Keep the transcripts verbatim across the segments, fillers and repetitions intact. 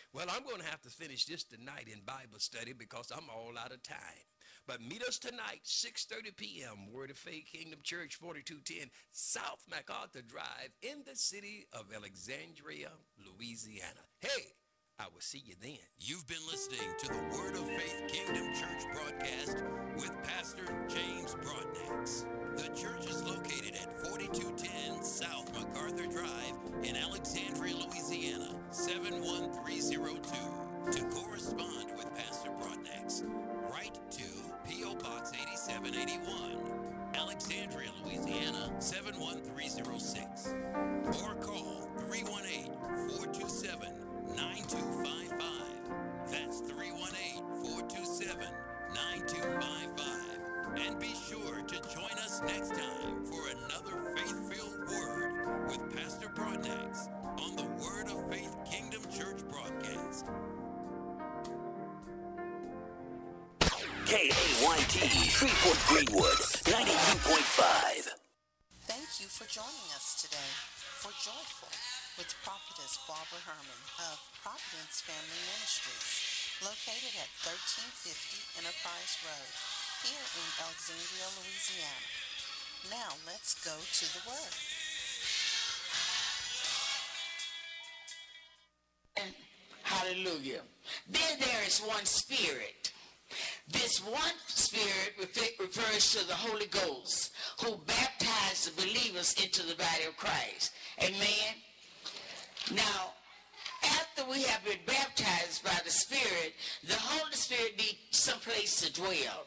Well, I'm going to have to finish this tonight in Bible study because I'm all out of time. But meet us tonight, six thirty p m Word of Faith Kingdom Church, forty-two ten South MacArthur Drive in the city of Alexandria, Louisiana. Hey, I will see you then. You've been listening to the Word of Faith Kingdom Church broadcast with Pastor James Broadnax. The church is located at forty-two ten South MacArthur Drive in Alexandria, Louisiana, seven one three zero two. To correspond with Pastor Broadnax, write to P O. Box eighty-seven eighty-one, Alexandria, Louisiana, seven one three zero six. Or call three one eight, four two seven, nine two five five. That's three one eight, four two seven, nine two five five. And be sure to join us next time for another faith-filled word with Pastor Broadnax on the Word of Faith Kingdom Church broadcast. K A Y T, Shreveport Greenwood, ninety-two point five. Thank you for joining us today for Joyful with Prophetess Barbara Herman of Providence Family Ministries, located at thirteen fifty Enterprise Road, here in Alexandria, Louisiana. Now let's go to the Word. Hallelujah. Then there is one Spirit. This one Spirit refers to the Holy Ghost, who baptized the believers into the body of Christ. Amen. Now, after we have been baptized by the Spirit, the Holy Spirit needs some place to dwell.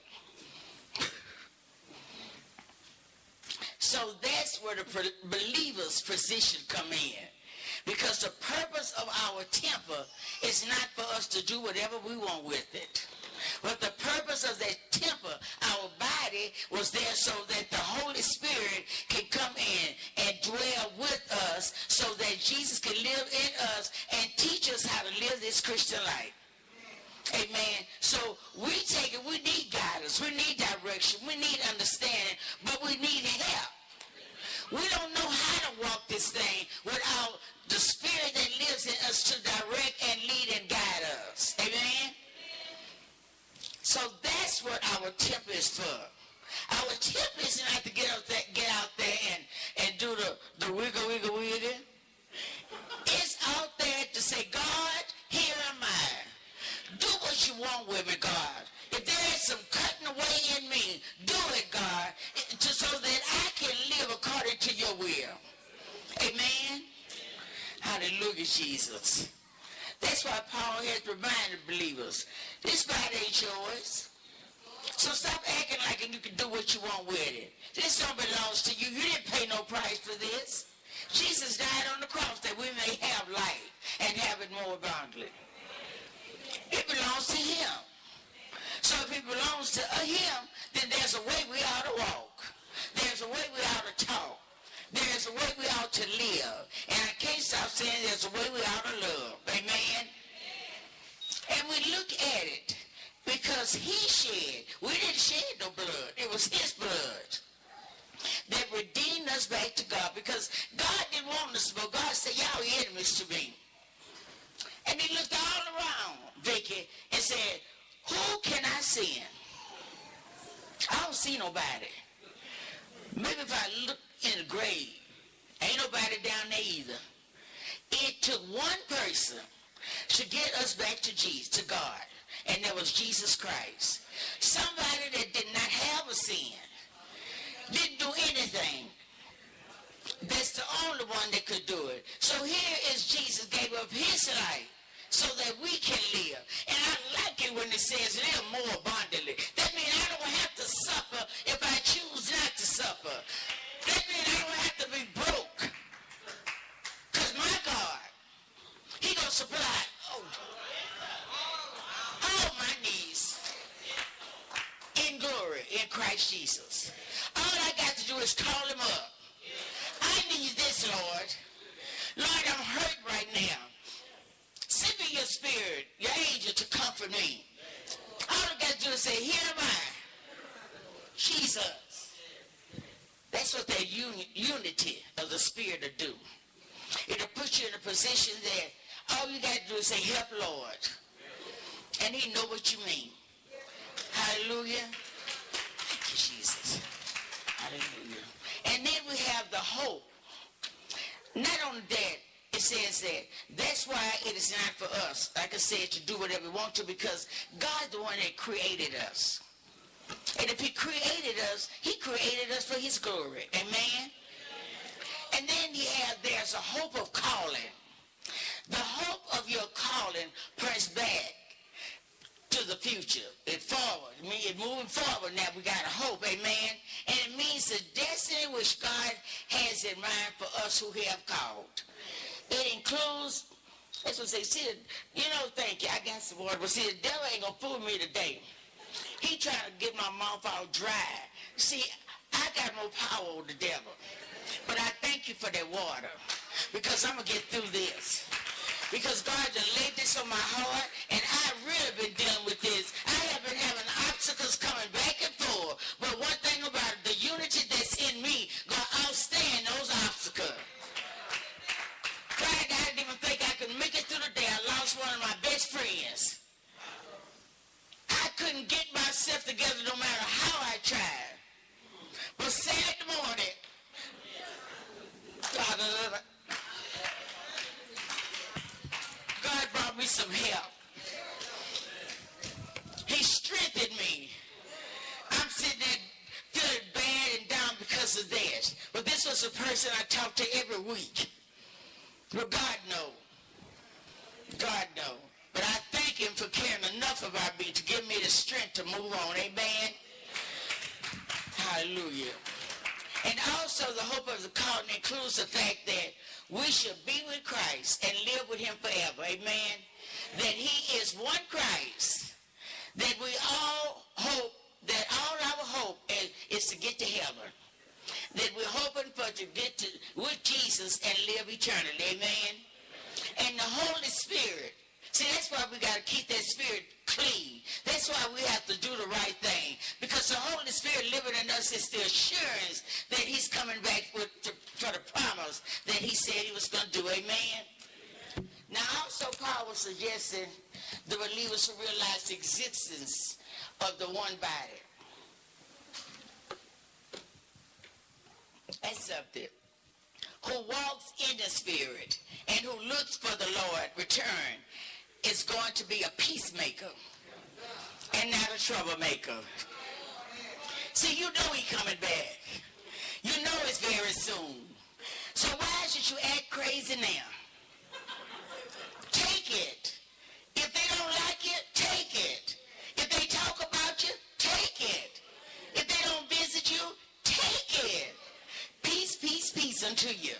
So that's where the believer's position come in. Because the purpose of our temple is not for us to do whatever we want with it. But the purpose of that temple, our body, was there so that the Holy Spirit can come in and dwell with us so that Jesus can live in us and teach us how to live this Christian life. Amen. So we take it, we need guidance, we need direction, we need understanding, but we need help. We don't know how to walk this thing without the Spirit that lives in us to direct and lead and guide us. Amen. So that's what our temple is for. Our temple is not to get out there, get out there and, and do the, the wiggle, wiggle, wiggle. It's out there to say, God, here am I. Do what you want with me, God. If there is some cutting away in me, do it, God, to, so that I can live according to your will. Amen. Hallelujah, Jesus. That's why Paul has reminded believers, this body ain't yours. So stop acting like you can do what you want with it. This don't belong to you. You didn't pay no price for this. Jesus died on the cross that we may have life and have it more abundantly. It belongs to him. So if it belongs to him, then there's a way we ought to walk. There's a way we ought to talk. There's a way we ought to live. And I can't stop saying there's a way we ought to love. Amen? And we look at it because he shed. We didn't shed no blood. It was his blood that redeemed us back to God, because God didn't want us, but God said, y'all enemies to me. And he looked all around, Vicky, and said, who can I send? I don't see nobody. Maybe if I look in the grave, ain't nobody down there either. It took one person to get us back to Jesus, to God, and that was Jesus Christ. Somebody that did not have a sin, didn't do anything. That's the only one that could do it. So here is Jesus gave up his life so that we can live. And I like it when it says live more abundantly. That means I don't have to suffer if I choose not to suffer. That means I don't have to be broke. Because my God, he gonna supply oh, all my needs in glory in Christ Jesus. All I got to do is call him up. I need this, Lord. Lord, I'm hurt right now. Send me your spirit, your angel, to comfort me. All I got to do is say, here am I. Jesus. That's what that uni- unity of the Spirit will do. It'll put you in a position that all you got to do is say, help, Lord. And he know what you mean. Hallelujah. Thank you, Jesus. Hallelujah. And then we have the hope. Not only that, it says that that's why it is not for us, like I said, to do whatever we want to, because God's the one that created us. And if he created us, he created us for his glory. Amen? And then you have, there's a hope of calling. The hope of your calling press back to the future. It forward. I mean, it moving forward now. We got a hope. Amen? And it means the destiny which God has in mind for us who have called. It includes, that's what they said, you know, thank you, I got some water. But see, the devil ain't going to fool me today. He trying to get my mouth all dry. See, I got more power over the devil. But I thank you for that water, because I'm going to get through this. Because God just laid this on my heart, and I've really been dealing with this. I have been having obstacles coming back and forth. But one thing about it, the unity that's in me going to outstand those obstacles. Right, I didn't even think I could make it through the day. I lost one of my best friends. I couldn't get myself together no matter how I tried. But Saturday morning, God brought me some help. He strengthened me. I'm sitting there feeling bad and down because of this. But this was a person I talked to every week. But God knows. God knows. But I thank him for caring enough about me to give me the strength to move on. Amen? Hallelujah. And also the hope of the calling includes the fact that we should be with Christ and live with him forever. Amen? That he is one Christ. That we all hope, that all our hope is, is to get to heaven. That we're hoping for to get to with Jesus and live eternally. Amen? And the Holy Spirit. See, that's why we got to keep that spirit clean. That's why we have to do the right thing. Because the Holy Spirit living in us is the assurance that he's coming back with to, for the promise that he said he was going to do. Amen? Now, also, Paul was suggesting the believers to realize the existence of the one body. That's something. Who walks in the Spirit and who looks for the Lord return is going to be a peacemaker and not a troublemaker. See, you know he's coming back. You know it's very soon. So why should you act crazy now? Take it. If they don't like it, take it. If they talk about you, take it. If they don't visit you, take it. Peace, peace, peace unto you.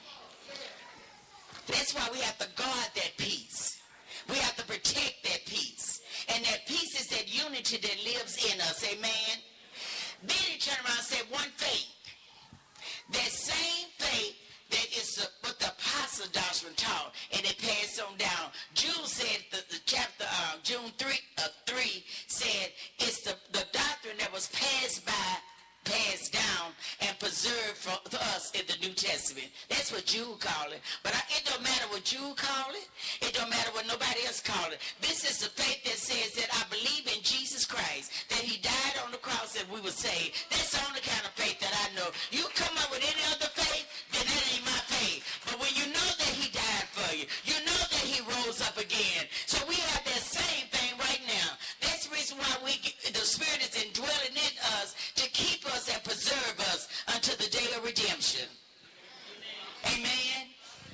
That's why we have to guard that peace. We have to protect that peace. And that peace is that unity that lives in us. Amen? Then he turned around and said, one faith. That same faith that is the, what the apostle doctrine taught, and it passed on down. Jude said, the, the chapter, uh, June three, uh, three said, it's the, the doctrine that was passed by, passed down and preserved for, for us in the New Testament. That's what Jude call it. But I, it don't matter what Jude call it. It don't matter what nobody else call it. This is the faith that says that I believe in Jesus Christ, that he died on the cross and we were saved. That's the only kind of faith that I know. You come up with any other faith, then that ain't my faith. But when you know that he died for you, you know that he rose up again. So we have that same thing right now. That's the reason why we get, the Spirit is indwelling in us to keep us and preserve us until the day of redemption. Amen. Amen.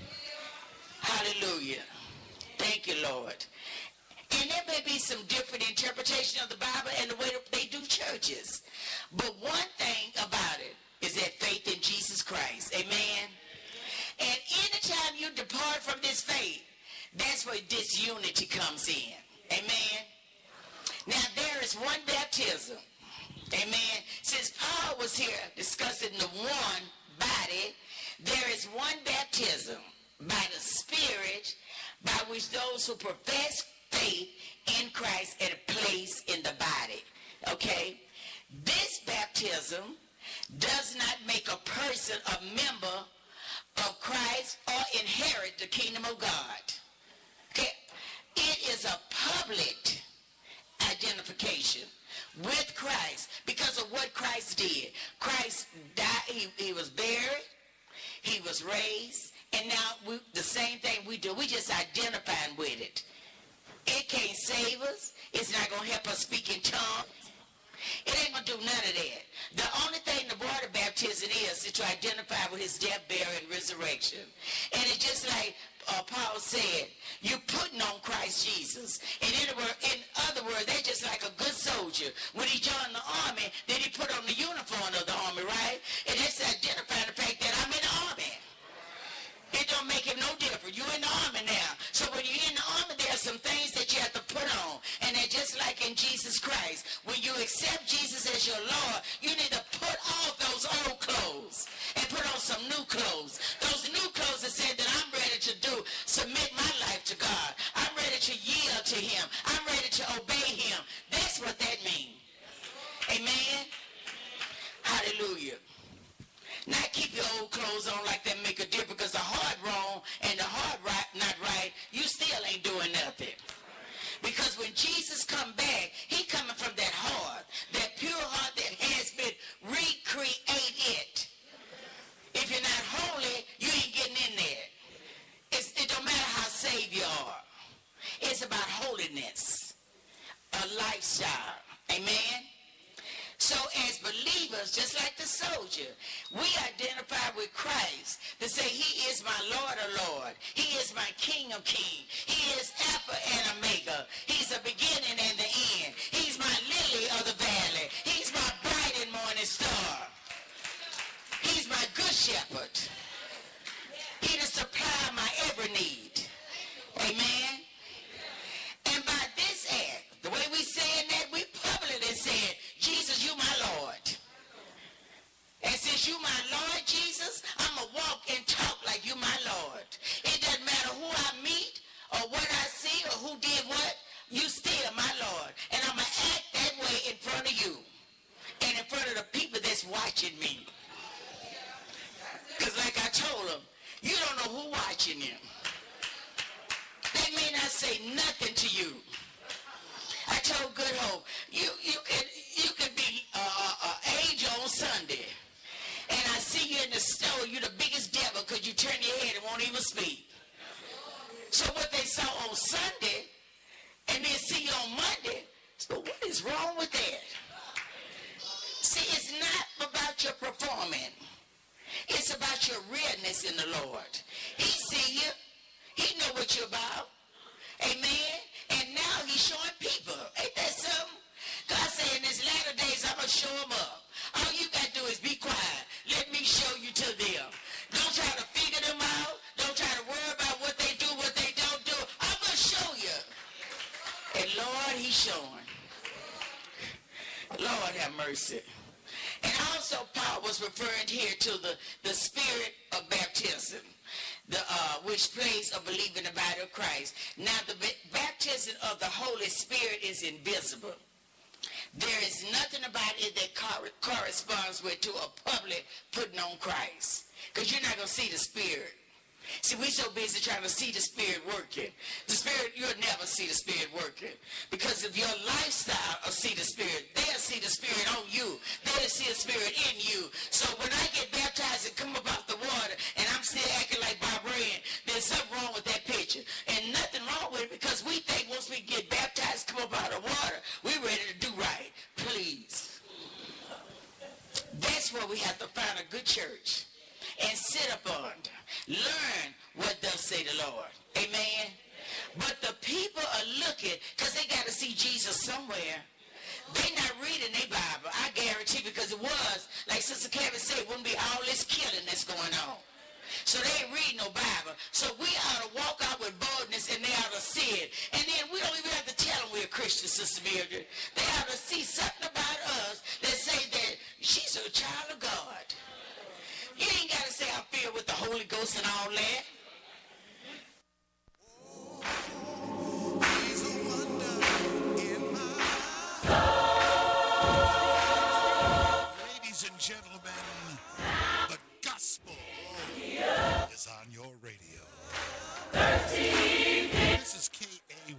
Hallelujah. Thank you, Lord. And there may be some different interpretation of the Bible and the way that they do churches. But one thing about it is that faith in Jesus Christ. Amen. And anytime you depart from this faith, that's where disunity comes in. Amen. Now there is one baptism. Amen. Since Paul was here discussing the one body, there is one baptism by the Spirit by which those who profess faith in Christ are placed in the body. Okay? This baptism does not make a person a member of Christ or inherit the kingdom of God. Okay? Christ did. Christ died, he, he was buried, he was raised, and now we, the same thing we do, we just identifying with it. It can't save us. It's not going to help us speak in tongues. It ain't going to do none of that. The only thing the water baptism is is to identify with his death, burial, and resurrection. And it's just like uh, Paul said, you're putting on Christ Jesus. And in, word, in other words, they're just like a good soldier. When he joined the army, then he put on the uniform of the army, right? And it's identifying the fact that I'm in the army. It don't make him no different. You're in the army now. So when you're in the army, there are some things that you have to put on. And they're just like in Jesus Christ. When you accept Jesus as your Lord, you need to put off those old clothes and put on some new clothes. Those new clothes that said that I'm ready to do, submit my life to God. I'm ready to yield to him. I'm ready to obey him. That's what that means. Amen? Hallelujah. Not keep your old clothes on like that make a difference, because the heart wrong and the heart right, not right, you still ain't doing nothing. Because when Jesus come back, he coming from that heart, that pure heart that has been recreated. If you're not holy, you ain't getting in there. It's, it don't matter how saved you are. It's about holiness, a lifestyle. Amen? So as believers, just like the soldier, we identify with Christ to say he is my Lord of Lord. He is my King of Kings. He is Alpha and Omega. He's the beginning and the end. He's my lily of the valley. He's my bright and morning star. He's my good shepherd. He to supply my every need. Amen. And by this act, the way we saying that, we publicly saying, Jesus, you my Lord. And since you my Lord, Jesus, I'm going to walk and talk like you my Lord. It doesn't matter who I meet or what I see or who did what, you still my Lord. And I'm going to act that way in front of you and in front of the people that's watching me. Because like I told them, you don't know who watching you. They may not say nothing to you. I told Good Hope, you you can, you can be uh, uh, angel on Sunday, and I see you in the store, you're the biggest devil because you turn your head and won't even speak. So what they saw on Sunday, and then see you on Monday, so what is wrong with that? See, it's not about your performing. It's about your realness in the Lord. He see you. He know what you're about. Amen. And now he's showing people. Ain't that something? God said in his latter days, I'm going to show them up. All you got to do is be quiet. Let me show you to them. Don't try to figure them out. Don't try to worry about what they do, what they don't do. I'm going to show you. And Lord, he's showing. Lord have mercy. And also Paul was referring here to the, the spirit of baptism, the uh, which plays a belief in the body of Christ. Now the baptism of the Holy Spirit is invisible. There is nothing about it that cor- corresponds with to a public putting on Christ. Because you're not going to see the Spirit. See, we're so busy trying to see the Spirit working. The Spirit, you'll never see the Spirit working. Because of your lifestyle of see the Spirit, they'll see the Spirit on you. They'll see the Spirit in you. So when I get baptized and come up off the water, and I'm still acting like Barbarian, there's something wrong with that picture. And nothing wrong with it, because we think once we get baptized, come up out of water, we're ready to do right. Please. That's where we have to find a good church and sit up on. Learn what thus say the Lord. Amen. But the people are looking, because they got to see Jesus somewhere. They not reading their Bible, I guarantee, because it was, like Sister Kevin said, wouldn't be all this killing that's going on. So they ain't reading no Bible. So we ought to walk out with boldness, and they ought to see it. And then we don't even have to tell them we're Christians, Sister Mildred. They ought to see something about us that say that she's a child of God. You ain't got to say I'm filled with the Holy Ghost and all that.